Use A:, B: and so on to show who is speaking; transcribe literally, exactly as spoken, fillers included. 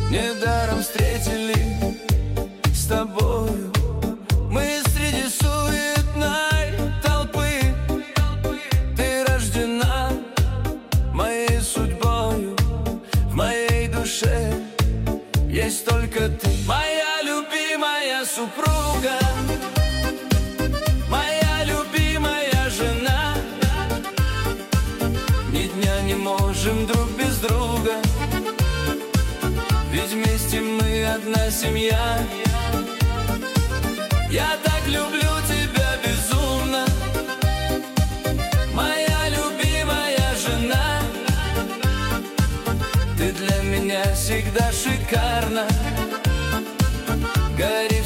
A: недаром встретили с тобою. Мы среди суетной толпы. Ты рождена моей судьбою. В моей душе есть только ты. Моя любимая супруга, моя любимая жена. Ни дня не можем друг без друга, ведь вместе мы одна семья. Я так люблю тебя безумно, моя любимая жена. Ты для меня всегда шикарна. Гори